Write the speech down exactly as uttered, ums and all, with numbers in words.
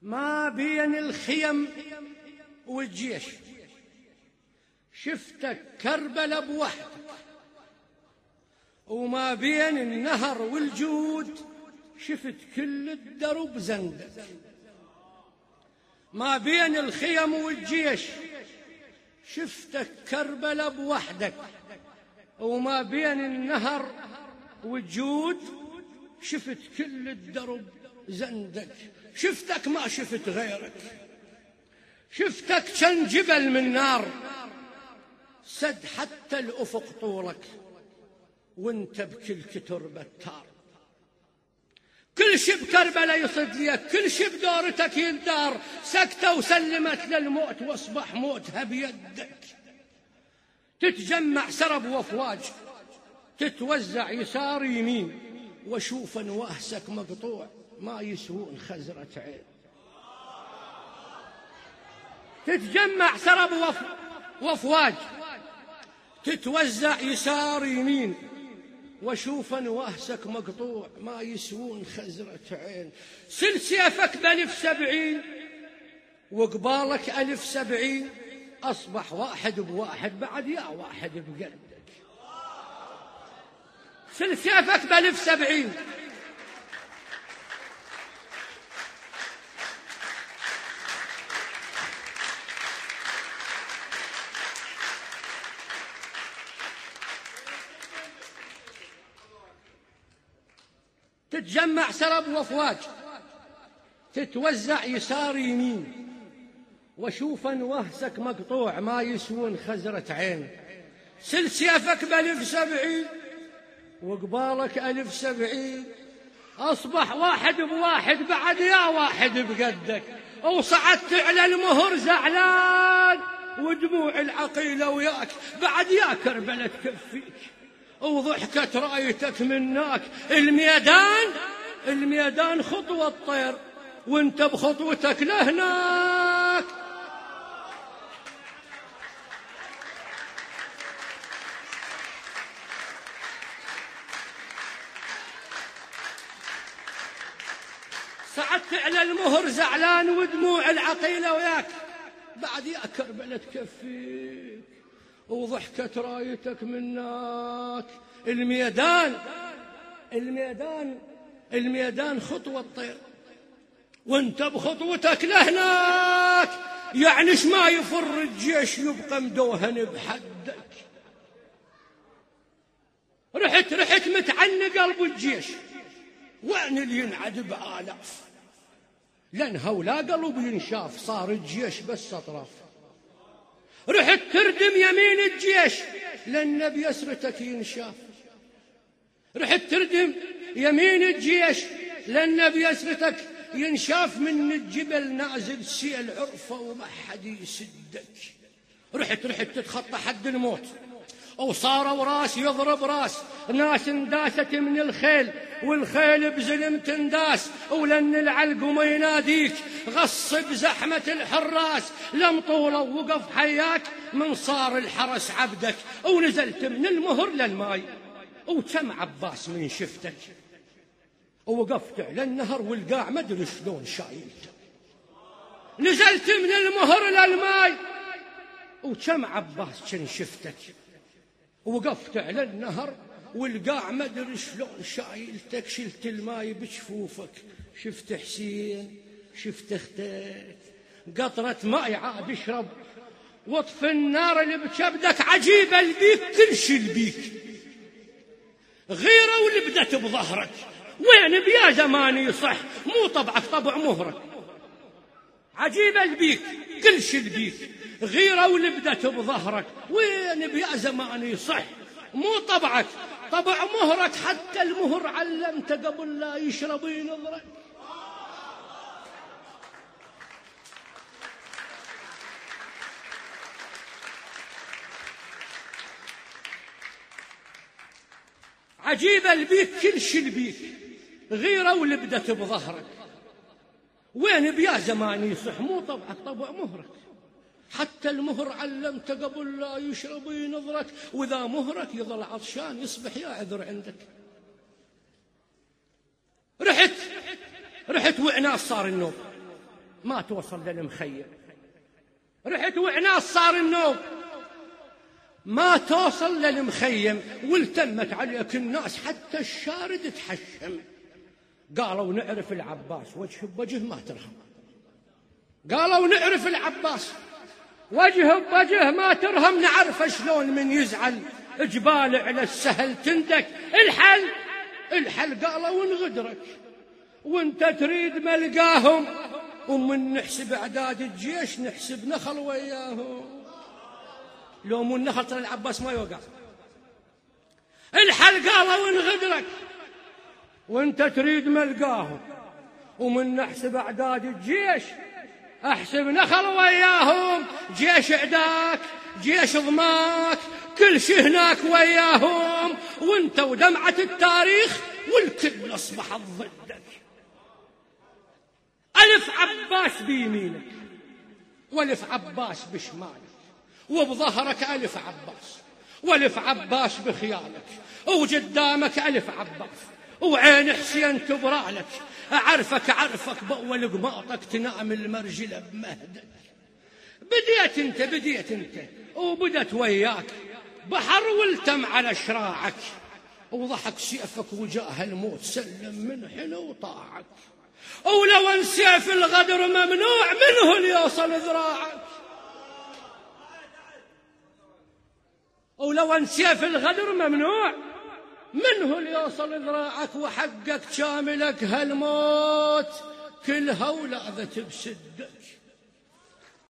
ما بين الخيم والجيش شفتك كربلة بوحدك، وما بين النهر والجود شفت كل الدرب زندك. ما بين الخيم والجيش شفتك كربلة بوحدك، وما بين النهر والجود شفت كل الدرب زندك. شفتك ما شفت غيرك، شفتك كان جبل من نار سد حتى الأفق طولك، وانت بكل كتر بتار. كل شي بكربلة يصد ليك، كل شي بدورتك يندار. سكتة وسلمت للموت واصبح موتها بيدك. تتجمع سرب وافواج، تتوزع يسار يمين، واشوف انواهسك مقطوع ما يسوون خزرة عين. تتجمع سرب وف... وافواج، تتوزع يسار يمين، واشوف انواهسك مقطوع ما يسوون خزرة عين. سل سيفك بألف سبعين وقبالك ألف سبعين، أصبح واحد بواحد بعد يا واحد بقلبك. سل سيفك بألف سبعين تتجمع سرب وافواج، تتوزع يسار يمين، واشوف انوهسك مقطوع ما يسوون خزرة عين. سل سيفك بألف سبعين وقبالك ألف سبعين، أصبح واحد بواحد بعد يا واحد بقدك. وصعدت على المهر زعلان ودموع العقيلة وياك بعد يا كربلة تكفيك، وضحكت رايتك مناك. الميدان الميدان خطوة طير، وانت بخطوتك لهناك. صعدت على المهر زعلان ودموع العقيلة وياك بعد يا كربلة تكفيك، وضحكت رايتك مناك. الميدان الميدان الميدان خطوة طير، وانت بخطوتك لهناك. يعني ما يفر الجيش يبقى مدوهن بحدك. رحت رحت متعني قلب الجيش، وين اللي ينعد بآلاف، لأنها ولا قلب ينشاف، صار الجيش بس أطراف. رحت تردم يمين الجيش لأن بيسرتك ينشاف. رحت تردم يمين الجيش لأن بيسرتك ينشاف. من الجبل نازل سيل عرفة وما حد يسدك. رحت رحت تتخطى حد الموت، وصاروا راس يضرب راس. ناس انداست من الخيل، والخيل بزلم تنداس، ولن العلقم يناديك غص بزحمة الحراس. لم طوله وقف حياك من صار الحرس عبدك، ونزلت من المهر للماي وكم عباس من شفتك. ووقفت على النهر والقاع ما ادري شلون شايلته. نزلت من المهر للماي وكم عباس كان شفتك. وقفت على النهر والقاع ما ادري شلون شايلتك. شلت الماي بجفوفك، شفت حسين، شفت اختك قطرة ماء عاد اشرب، واطفي النار اللي بكبدك. عجيبة البيك كل شي البيك، غيرة واللي بدت بظهرك. وين بيا زماني صح مو طبعك طبع مهرك. عجيبة البيك كل شي البيك، غيرة واللي بدت بظهرك. وين بيا زماني صح مو طبعك طبع مهرك. حتى المهر علمت قبل لا يشرب ينظرك. عجيبة البيك كل شي البيك، غيرة واللي بدت بظهرك. وين بيا زماني يصح مو طبعك طبع مهرك. حتى المهر علمت قبل لا يشرب ينظرك. وإذا مهرك يظل عطشان يصبح يا عذر عندك. رحت رحت وعناس صار النوم، ما توصل للمخيم. رحت وعناص صار النوم، ما توصل للمخيم، والتمت عليك الناس حتى الشارد تحشم. قالوا نعرف العباس وجه بوجه ما ترهم. قالوا نعرف العباس وجه بوجه ما ترهم، نعرف شلون من يزعل جبال على السهل تندك. الحل الحل قالوا نغدرك وانت تريد ملقاهم، ومن نحسب اعداد الجيش نحسب نخل وياهم. لو مو النخل ترى العباس ما يوقع. الحل قالوا نغدرك وانت تريد ملقاهم، ومن نحسب اعداد الجيش احسب نخل وياهم. جيش عداك جيش ضماك كل شي هناك وياهم، وانت ودمعة التاريخ والكل اصبحت ضدك. ألف عباس بيمينك والف عباس بشمالك، وبظهرك ألف عباس والف عباس بخيالك، وقدامك ألف عباس وعين حسين تبرالك. أعرفك أعرفك بأول قماطك تنام المرجلة بمهدك. بديت انت بديت انت وبدت وياك بحر والتم على شراعك، وضحك سيفك وجاه الموت سلم من حين وطاعك. ولو ان سيف الغدر ممنوع منه ليوصل ذراعك، ولو ان سيف الغدر ممنوع منه ليوصل ذراعك. وحقك شاملك هالموت كلها ولاذت بسدك.